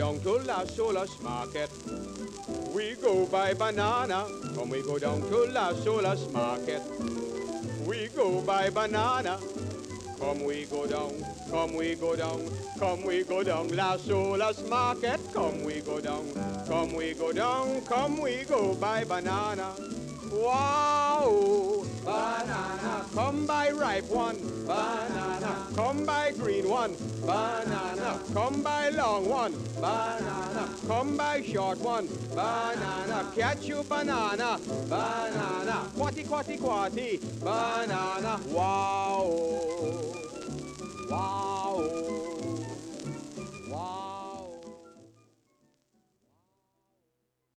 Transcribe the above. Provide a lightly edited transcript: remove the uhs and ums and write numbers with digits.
down to Las Olas Market. We go buy banana. Come we go down to Las Olas Market. We go buy banana. Come we go down, come we go down, come we go down Las Olas Market. Come we go down, come we go down, come we go buy banana. Wow, banana, come buy ripe one, banana, come buy green one, banana, come buy long one, banana, come buy short one, banana, catch you banana, banana, quatty, quatty, quatty, banana, wow.